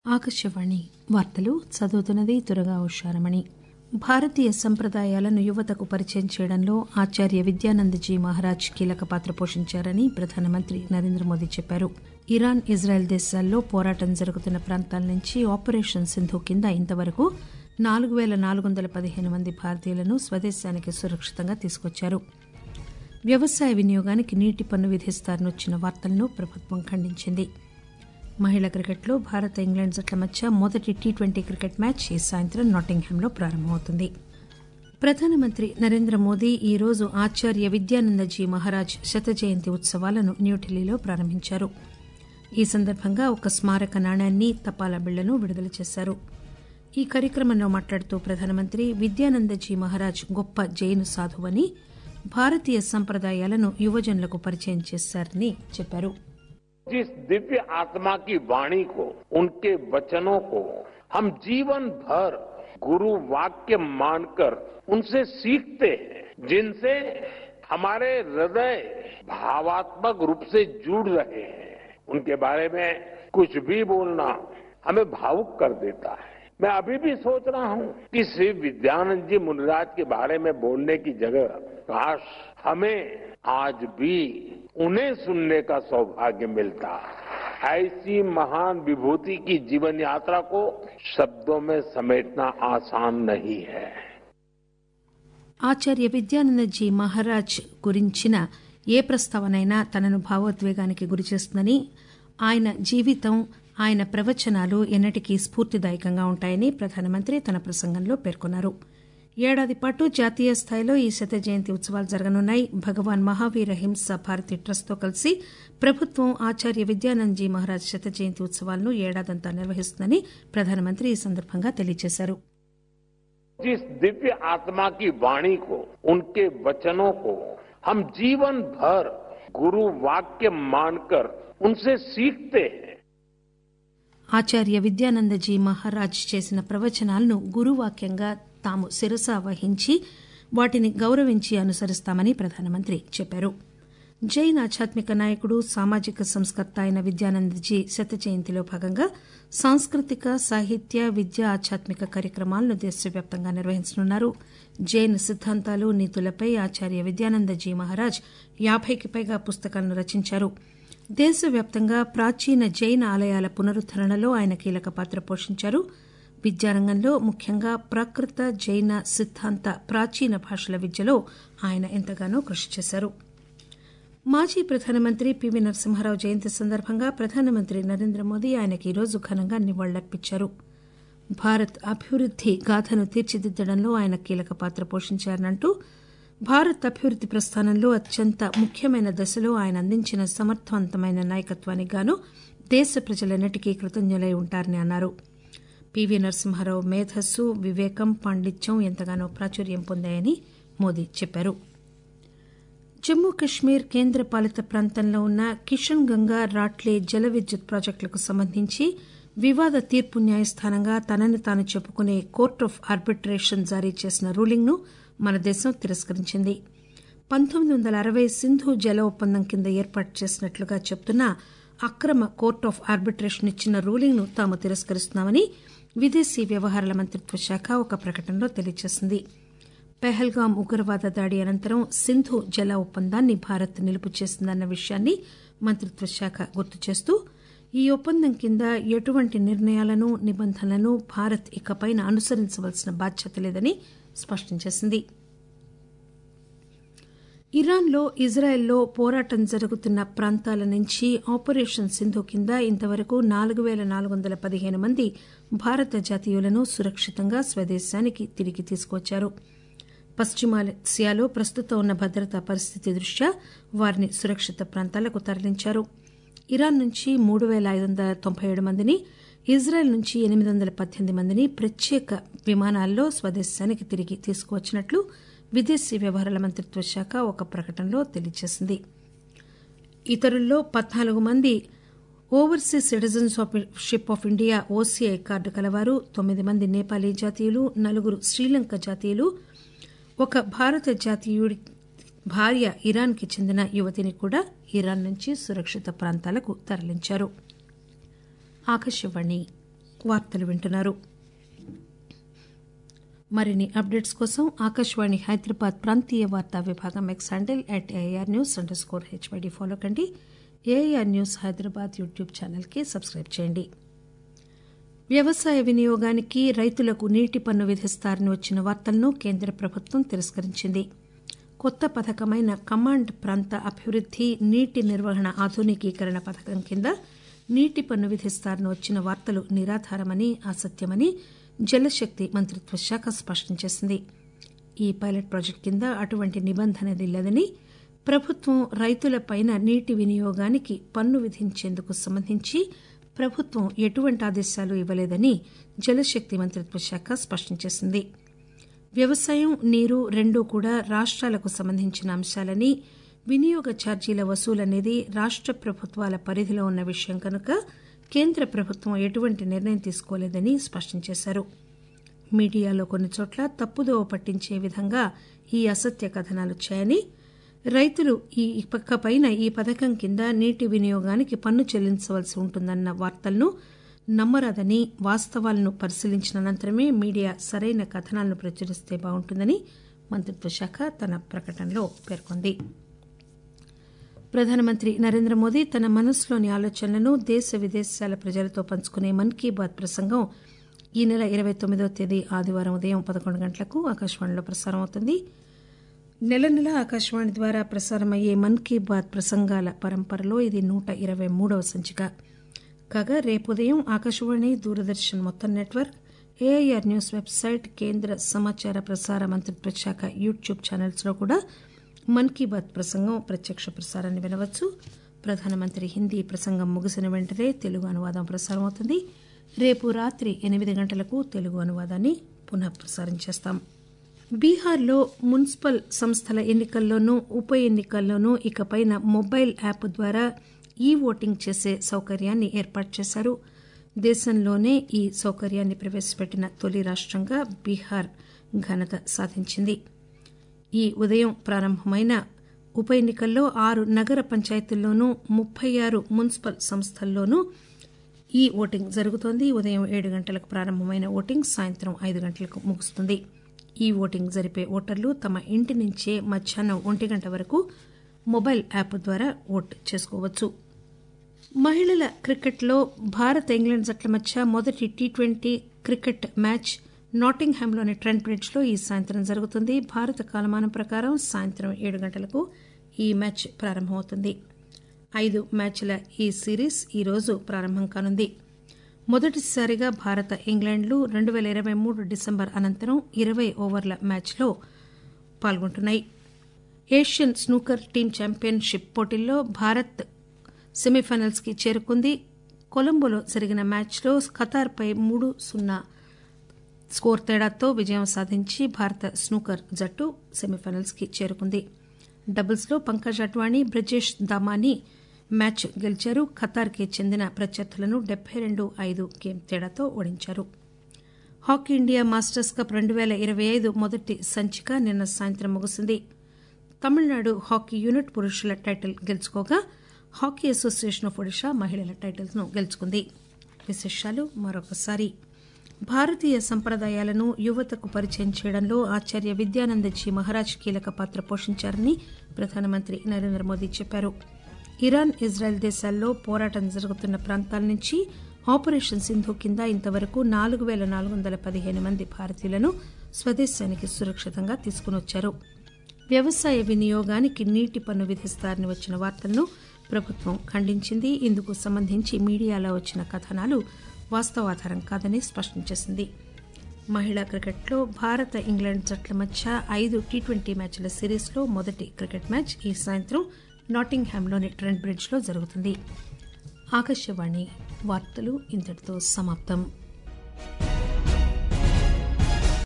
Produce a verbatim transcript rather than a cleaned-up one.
ఆకాశవాణి వార్తలు చదువుతున్నది దుర్గా ఉషారమణి. భారతీయ సంప్రదాయాలను యువతకు పరిచయం చేయడంలో ఆచార్య విద్యానందజీ మహారాజ్ కీలక పాత్ర పోషించారని ప్రధానమంత్రి నరేంద్ర మోదీ చెప్పారు. ఇరాన్, ఇజ్రాయెల్ దేశాల్లో పోరాటం జరుగుతున్న ప్రాంతాల నుంచి ఆపరేషన్ సింధు కింద ఇంతవరకు నాలుగు పేల నాలుగు వందల పదిహేను మంది భారతీయులను స్వదేశానికి సురక్షితంగా తీసుకొచ్చారు. వ్యవసాయ వినియోగానికి నీటి పన్ను విధిస్తారని వార్తలను ప్రభుత్వం ఖండించింది. మహిళల క్రికెట్లో భారత్, ఇంగ్లాండ్ జట్ల మధ్య మొదటి టీ ట్వంటీ క్రికెట్ మ్యాచ్ ఈ సాయంత్రం నాటింగ్హామ్లో ప్రారంభమవుతుంది. ప్రధానమంత్రి నరేంద్ర మోదీ ఈరోజు ఆచార్య విద్యానందజీ మహారాజ్ శత జయంతి ఉత్సవాలను న్యూఢిల్లీలో ప్రారంభించారు. ఈ సందర్భంగా ఒక స్మారక నాణ్యాన్ని, తపాలా బిళ్లను విడుదల చేశారు. ఈ కార్యక్రమంలో మాట్లాడుతూ ప్రధానమంత్రి విద్యానందజీ మహారాజ్ గొప్ప జైన సాధువని, భారతీయ సంప్రదాయాలను యువజనులకు పరిచయం చేశారని చెప్పారు. जिस दिव्य आत्मा की वाणी को, उनके वचनों को हम जीवन भर गुरु वाक्य मानकर उनसे सीखते हैं, जिनसे हमारे हृदय भावात्मक रूप से जुड़ रहे हैं. उनके बारे में कुछ भी बोलना हमें भावुक कर देता है. मैं अभी भी सोच रहा हूं कि श्री विद्यानंद जी मुनिराज के बारे में बोलने की जगह काश हमें आज भी उन्हें सुनने का सौभाग्य मिलता. ऐसी महान विभूति की जीवन यात्रा को शब्दों में समेटना आसान नहीं है. ఆచార్య విద్యానందజీ మహారాజ్ గురించిన ఏ ప్రస్తావనైనా తనను భావోద్వేగానికి గురిచేస్తుందని, ఆయన జీవితం, ఆయన ప్రవచనాలు ఎన్నటికీ స్ఫూర్తిదాయకంగా ఉంటాయని ప్రధానమంత్రి తన ప్రసంగంలో పేర్కొన్నారు. ఏడాది పాటు జాతీయ స్థాయిలో ఈ శత జయంతి ఉత్సవాలు జరగనున్నాయి. భగవాన్ మహావీర హింస భారతి ట్రస్ట్ తో కలిసి ప్రభుత్వం ఆచార్య విద్యానందజీ మహారాజ్ శత జయంతి ఉత్సవాలను ఏడాదంతా నిర్వహిస్తుందని ప్రధానమంత్రి ఈ సందర్భంగా తెలియజేశారు. जिस दिव्य आत्मा की वाणी को, उनके वचनों को हम जीवन भर गुरु वाक्य मानकर उनसे सीखते हैं. ఆచార్య విద్యానందజీ మహారాజ్ చేసిన ప్రవచనాలను గురువాక్యంగా తాము శిరస వహించి వాటిని గౌరవించి అనుసరిస్తామని ప్రధానమంత్రి చెప్పారు. జైన్ ఆధ్యాత్మిక నాయకుడు, సామాజిక సంస్కర్త అయిన విద్యానందజీ శత జయంతిలో భాగంగా సాంస్కృతిక, సాహిత్య, విద్య, ఆధ్యాత్మిక కార్యక్రమాలను దేశవ్యాప్తంగా నిర్వహించనున్నారు. జైన్ సిద్దాంతాలు, నీతులపై ఆచార్య విద్యానందజీ మహారాజ్ యాభైకి పైగా పుస్తకాలను రచించారు. దేశవ్యాప్తంగా ప్రాచీన జైన ఆలయాల పునరుద్దరణలో ఆయన కీలక పాత్ర పోషించారు. విద్యారంగంలో ముఖ్యంగా ప్రాకృత, జైన సిద్దాంత, ప్రాచీన భాషల విద్యలో ఆయన ఎంతగానో కృషి చేశారు. మాజీ ప్రధానమంత్రి పివి నరసింహారావు జయంతి సందర్భంగా ప్రధానమంత్రి నరేంద్ర మోదీ ఆయనకు ఈరోజు ఘనంగా నివాళులర్పించారు. భారత్ అభివృద్ది గాథను తీర్చిదిద్దడంలో ఆయన కీలక పాత్ర పోషించారంటూ, భారత్ అభివృద్ది ప్రస్థానంలో అత్యంత ముఖ్యమైన దశలో ఆయన అందించిన సమర్థవంతమైన నాయకత్వానికి గాను దేశ ప్రజలెన్నటికీ కృతజ్ఞులై ఉంటారని అన్నారు. పివి నరసింహారావు మేధస్సు, వివేకం, పాండిత్యం ఎంతగానో ప్రాచుర్యం పొందాయని మోదీ చెప్పారు. జమ్మూ కశ్మీర్ కేంద్ర పాలిత ప్రాంతంలో ఉన్న కిషన్ గంగా, రాట్లే జల విద్యుత్ ప్రాజెక్టులకు సంబంధించి వివాద తీర్పు న్యాయస్థానంగా తనని తాను చెప్పుకునే కోర్ట్ ఆఫ్ ఆర్బిట్రేషన్ జారీ చేసిన రూలింగ్ ను మన దేశం తిరస్కరించింది. పంతొమ్మిది వందల అరవై సింధు జల ఒప్పందం కింద ఏర్పాటు చేసినట్లుగా చెబుతున్న అక్రమ కోర్ట్ ఆఫ్ ఆర్బిట్రేషన్ ఇచ్చిన రూలింగ్ ను తాము తిరస్కరిస్తున్నామని విదేశీ వ్యవహారాల మంత్రిత్వ శాఖ ఒక ప్రకటనలో తెలియజేసింది. పెహల్గాం ఉగ్రవాద దాడి అనంతరం సింధు జల ఒప్పందాన్ని భారత్ నిలుపు చేసిందన్న విషయాన్ని మంత్రిత్వ శాఖ గుర్తు చేస్తూ, ఈ ఒప్పందం కింద ఎటువంటి నిర్ణయాలను, నిబంధనలను భారత్ ఇకపైన అనుసరించవలసిన బాధ్యత లేదని స్పష్టం చేసింది. ఇరాన్లో, ఇజ్రాయెల్లో పోరాటం జరుగుతున్న ప్రాంతాల నుంచి ఆపరేషన్ సింధు కింద ఇంతవరకు నాలుగు పేల నాలుగు వందల పదిహేను మంది భారత జాతీయులను సురక్షితంగా స్వదేశానికి తిరిగి తీసుకువచ్చారు. పశ్చిమాసియాలో ప్రస్తుతం ఉన్న భద్రతా పరిస్థితి దృష్ట్యా వారిని సురక్షిత ప్రాంతాలకు తరలించారు. ఇరాన్ నుంచి మూడు పేల ఐదు వందల తొంభై ఏడు మందిని, ఇజ్రాయెల్ నుంచి ఎనిమిది వందల పద్దెనిమిది మందిని ప్రత్యేక విమానాల్లో స్వదేశానికి తిరిగి తీసుకువచ్చినట్లు విదేశీ వ్యవహారాల మంత్రిత్వ శాఖ ఒక ప్రకటనలో తెలియజేసింది. ఇతరుల్లో పద్నాలుగు మంది overseas citizenship of India OCI card కలవారు, తొమ్మిది మంది నేపాలీ జాతీయులు, నలుగురు శ్రీలంక జాతీయులు, ఒక భారత జాతీయుడి భార్య ఇరాన్ కి చెందిన యువతిని కూడా ఇరాన్ నుంచి సురక్షిత ప్రాంతాలకు తరలించారు. ఆకాశవాణి వార్తలు వింటున్నారు. మరిన్ని అప్డేట్స్ కోసం ఆకాశవాణి హైదరాబాద్ ప్రాంతీయ వార్తా విభాగం X handle at AIR news underscore HYD follow కండి. ఏఐఆర్ న్యూస్ హైదరాబాద్ యూట్యూబ్ ఛానల్కి సబ్స్క్రైబ్ చేయండి. వ్యవసాయ వినియోగానికి రైతులకు నీటి పన్ను విధిస్తారని వచ్చిన వార్తలను కేంద్ర ప్రభుత్వం తిరస్కరించింది. కొత్త పథకమైన కమాండ్ ప్రాంత అభివృద్ది నీటి నిర్వహణ ఆధునికీకరణ పథకం కింద నీటి పన్ను విధిస్తారని వచ్చిన వార్తలు నిరాధారమని, అసత్యమని జలశక్తి మంత్రిత్వ శాఖ స్పష్టం చేసింది. ఈ పైలట్ ప్రాజెక్టు కింద అటువంటి నిబంధన లేదని, ప్రభుత్వం రైతులపైన నీటి వినియోగానికి పన్ను విధించేందుకు సంబంధించి ప్రభుత్వం ఎటువంటి ఆదేశాలు ఇవ్వలేదని జలశక్తి మంత్రిత్వ శాఖ స్పష్టం చేసింది. వ్యవసాయం, నీరు రెండూ కూడా రాష్టాలకు సంబంధించిన అంశాలని, వినియోగ ఛార్జీల వసూలు అనేది రాష్ట ప్రభుత్వాల పరిధిలో ఉన్న విషయం కనుక కేంద్ర ప్రభుత్వం ఎటువంటి నిర్ణయం తీసుకోలేదని స్పష్టం చేశారు. మీడియాలో కొన్ని చోట్ల తప్పుదోవ పట్టించే విధంగా ఈ అసత్య కథనాలు వచ్చాయని, రైతులు ఈ పైన ఈ పథకం కింద నీటి వినియోగానికి పన్ను చెల్లించవలసి ఉంటుందన్న వార్తలను నమ్మరాదని, వాస్తవాలను పరిశీలించిన అనంతరమే మీడియా సరైన కథనాలను ప్రచురిస్తే బాగుంటుందని మంత్రిత్వ శాఖ తన ప్రకటనలో పేర్కొంది. ప్రధానమంత్రి నరేంద్ర మోదీ తన మనసులోని ఆలోచనలను దేశ విదేశాల ప్రజలతో పంచుకునే మన్ కీ బాత్ ప్రసంగం ఈ నెల ఇరవై తొమ్మిదవ తేదీ ఆదివారం ఉదయం పదకొండు గంటలకు ఆకాశవాణిలో ప్రసారం అవుతుంది. నెల నెల ఆకాశవాణి ద్వారా ప్రసారమయ్యే మన్ కీ బాత్ ప్రసంగాల పరంపరలో ఇది నూట ఇరవై మూడవ సంచిక. కాగా రేపు ఉదయం ఆకాశవాణి, దూరదర్శన్ మొత్తం నెట్వర్క్, ఏఐఆర్ న్యూస్ వెబ్సైట్, కేంద్ర సమాచార ప్రసార మంత్రిత్వ శాఖ యూట్యూబ్ ఛానల్స్ లో కూడా మన్ కీ బాత్ ప్రసంగం ప్రత్యక్ష ప్రసారాన్ని వినవచ్చు. ప్రధానమంత్రి హిందీ ప్రసంగం ముగిసిన వెంటనే తెలుగు అనువాదం ప్రసారం అవుతుంది. రేపు రాత్రి ఎనిమిది గంటలకు తెలుగు అనువాదాన్ని పునః ప్రసారం చేస్తాం. బీహార్లో మున్సిపల్ సంస్థల ఎన్నికల్లోనూ, ఉప ఎన్నికల్లోనూ ఇకపైన మొబైల్ యాప్ ద్వారా ఈ ఓటింగ్ చేసే సౌకర్యాన్ని ఏర్పాటు చేశారు. దేశంలోనే ఈ సౌకర్యాన్ని ప్రవేశపెట్టిన తొలి రాష్టంగా బీహార్ ఘనత సాధించింది. ఈ ఉదయం ప్రారంభమైన ఉప ఎన్నికల్లో ఆరు నగర పంచాయతీల్లోనూ, ముప్పై ఆరు మున్సిపల్ సంస్థల్లోనూ ఈ ఓటింగ్ జరుగుతోంది. ఉదయం ఏడు గంటలకు ప్రారంభమైన ఓటింగ్ సాయంత్రం ఐదు గంటలకు ముగుస్తుంది. ఈ ఓటింగ్ జరిపే ఓటర్లు తమ ఇంటి నుంచే మధ్యాహ్నం ఒంటి గంట వరకు మొబైల్ యాప్ ద్వారా ఓటు చేసుకోవచ్చు. మహిళల క్రికెట్లో భారత్, ఇంగ్లాండ్ జట్ల మధ్య మొదటి టీ ట్వంటీ క్రికెట్ మ్యాచ్ నాటింగ్హామ్లోని ట్రెంట్ బ్రిడ్జ్లో ఈ సాయంత్రం జరుగుతుంది. భారత కాలమానం ప్రకారం సాయంత్రం ఏడు గంటలకు ఈ మ్యాచ్ ప్రారంభమవుతుంది. ఐదు మ్యాచ్ల ఈ సిరీస్ ఈ రోజు ప్రారంభం కానుంది. మొదటిసారిగా భారత, ఇంగ్లాండ్లు రెండు పేల ఇరవై మూడు డిసెంబర్ అనంతరం ఇరవై ఓవర్ల మ్యాచ్లో పాల్గొంటున్నాయి. ఏషియన్ స్నూకర్ టీమ్ ఛాంపియన్షిప్ పోటీల్లో భారత్ సెమీఫైనల్స్ కి చేరుకుంది. కొలంబోలో జరిగిన మ్యాచ్లో ఖతార్పై మూడు సున్నా స్కోర్ తేడాతో విజయం సాధించి భారత స్నూకర్ జట్టు సెమీఫైనల్స్ కి చేరుకుంది. డబుల్స్ లో పంకజ్ అడ్వాణి, బ్రిజేష్ దామాని మ్యాచ్ గెలిచారు. ఖతార్కి చెందిన ప్రత్యర్థులను డెబ్బై రెండు ఐదు గేమ్ తేడాతో ఓడించారు. హాకీ ఇండియా మాస్టర్స్ కప్ రెండు పేల ఇరవై ఐదు మొదటి సంచిక నిన్న సాయంత్రం ముగిసింది. తమిళనాడు హాకీ యూనిట్ పురుషుల టైటిల్ గెలుచుకోగా, హాకీ అసోసియేషన్ ఆఫ్ ఒడిషా మహిళల టైటిల్స్ ను గెలుచుకుంది. విశేషాలు మరొకసారి. భారతీయ సంప్రదాయాలను యువతకు పరిచయం చేయడంలో ఆచార్య విద్యానందజీ మహారాజ్ కీలక పాత్ర పోషించారని ప్రధానమంత్రి నరేంద్ర మోదీ చెప్పారు. ఇరాన్, ఇజ్రాయెల్ దేశాల్లో పోరాటం జరుగుతున్న ప్రాంతాల నుంచి ఆపరేషన్ సింధు కింద ఇంతవరకు నాలుగు పేల నాలుగు వందల పదిహేను మంది భారతీయులను స్వదేశానికి సురక్షితంగా తీసుకునొచ్చారు. వ్యవసాయ వినియోగానికి నీటి పన్ను విధిస్తారని వచ్చిన వార్తలను ప్రభుత్వం ఖండించింది. ఇందుకు సంబంధించి మీడియాలో వచ్చిన కథనాలు వాస్తవాధారం కాదని స్పష్టం చేసింది. మహిళా క్రికెట్లో భారత, ఇంగ్లాండ్ జట్ల మధ్య ఐదు టీ ట్వంటీ మ్యాచ్ల సిరీస్లో మొదటి క్రికెట్ మ్యాచ్ ఈ సాయంత్రం నాటింగ్హామ్లోని ట్రెంట్ బ్రిడ్జ్లో జరుగుతుంది. ఆకాశవాణి వార్తలు ఇంతటితో సమాప్తం.